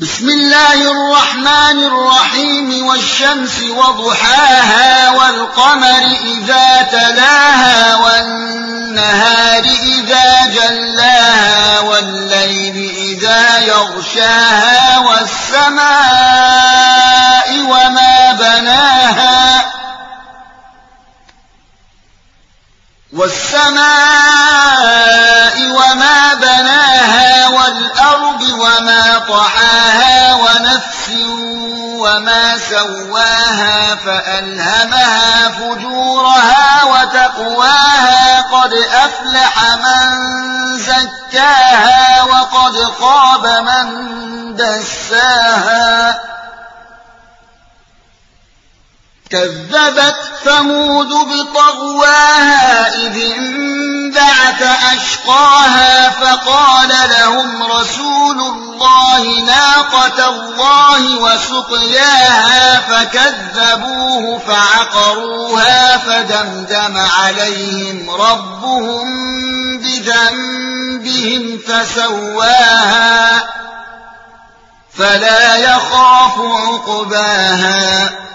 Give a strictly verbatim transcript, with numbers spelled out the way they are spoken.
بسم الله الرحمن الرحيم والشمس وضحاها والقمر إذا تلاها والنهار إذا جلاها والليل إذا يغشاها والسماء وما بناها والسماء وما بناها والأرض وما طحاها ونفس وما سواها فألهمها فجورها وتقواها قد أفلح من زكاها وقد خاب من دساها كذبت ثمود بطغواها إذ انبعث أشقاها فقال لهم رسول الله ناقة الله وسقياها فكذبوه فعقروها فدمدم عليهم ربهم بذنبهم فسواها فلا يخاف عقباها